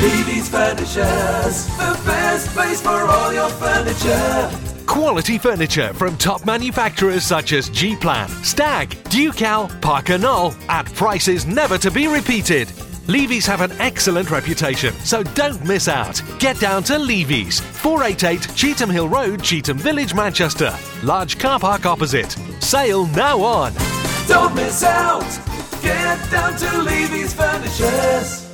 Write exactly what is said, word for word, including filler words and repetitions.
Levy's Furnitures, the best place for all your furniture. Quality furniture from top manufacturers such as G-Plan, Stag, Ducal, Parker Knoll at prices never to be repeated. Levy's have an excellent reputation, so don't miss out. Get down to Levy's, four eighty-eight Cheetham Hill Road, Cheetham Village, Manchester. Large car park opposite. Sale now on. Don't miss out. Get down to Levy's Furnitures.